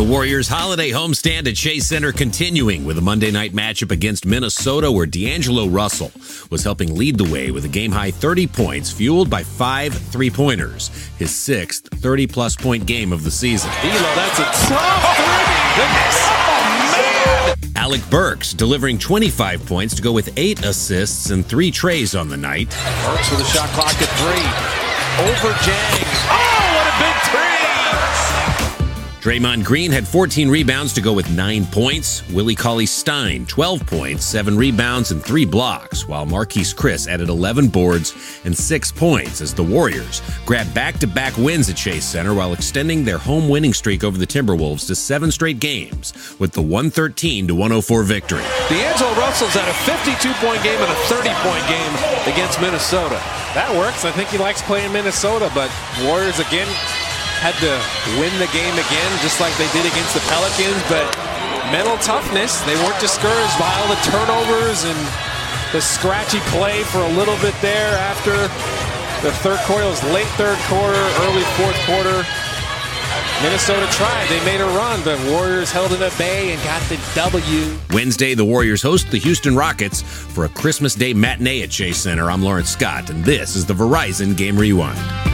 The Warriors' holiday homestand at Chase Center continuing with a Monday night matchup against Minnesota, where D'Angelo Russell was helping lead the way with a game-high 30 points, fueled by 5 three-pointers, his 6th 30-plus point game of the season. D'Lo, that's a tough three. Goodness. Oh, man. Alec Burks delivering 25 points to go with 8 assists and 3 trays on the night. Burks with a shot clock at 3. Over Jang. Oh, what a big three. Draymond Green had 14 rebounds to go with 9 points. Willie Cauley-Stein, 12 points, 7 rebounds, and 3 blocks, while Marquise Chris added 11 boards and 6 points as the Warriors grabbed back-to-back wins at Chase Center while extending their home winning streak over the Timberwolves to 7 straight games with the 113-104 victory. D'Angelo Russell's had a 52-point game and a 30-point game against Minnesota. That works. I think he likes playing Minnesota, but Warriors again had to win the game again, just like they did against the Pelicans, but mental toughness. They weren't discouraged by all the turnovers and the scratchy play for a little bit there after the third quarter. It was late third quarter, early fourth quarter. Minnesota tried. They made a run, but Warriors held it at bay and got the W. Wednesday, the Warriors host the Houston Rockets for a Christmas Day matinee at Chase Center. I'm Lawrence Scott, and this is the Verizon Game Rewind.